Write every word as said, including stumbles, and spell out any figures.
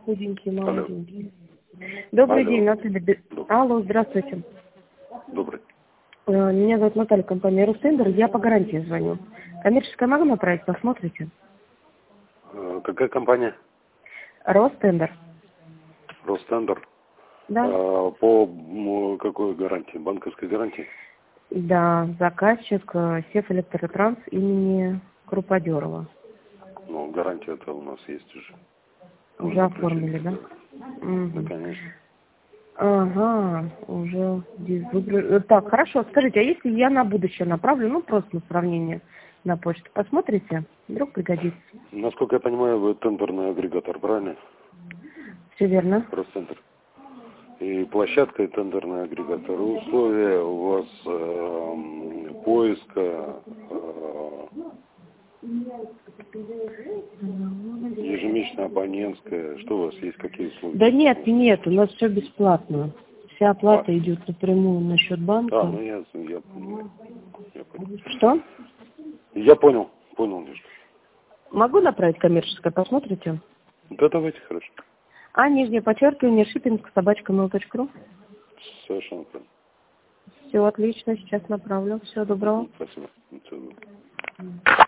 худенький, Алло. молоденький. Добрый Алло. день, Наталья. Бе- Алло, здравствуйте. Добрый. Э, Меня зовут Наталья, компания Ростендер. Я по гарантии звоню. Коммерческая могу направить, посмотрите. Э, Какая компания? Ростендер. Ростендер. Да. А, по м, какой гарантии? Банковской гарантии? Да, заказчик э, Сев Электротранс имени Круподерова. Ну, гарантия-то у нас есть уже. Уже Можно оформили, включить, да? Да, Мгм. конечно. Ага, уже здесь выбрали. Э, Так, хорошо, скажите, а если я на будущее направлю, ну, просто на сравнение на почту, посмотрите, вдруг пригодится. Насколько я понимаю, вы тендерный агрегатор, правильно? Все верно? Ростендер. И площадка и тендерный агрегатор. Условия у вас э, поиска, э, ежемесячная абонентская. Что у вас есть, какие условия? Да нет, нет, у нас все бесплатно. Вся оплата А, идет напрямую на счет банка. а, ну я, я, понял. я понял. Что? Я понял, понял, Лешка. Могу направить коммерческое, посмотрите? Да, давайте, хорошо. А, нижнее подчеркивание, шиппинг, собачка mail точка ру. Совершенно правильно. Все отлично, сейчас направлю. Всего доброго. Спасибо. Всего доброго.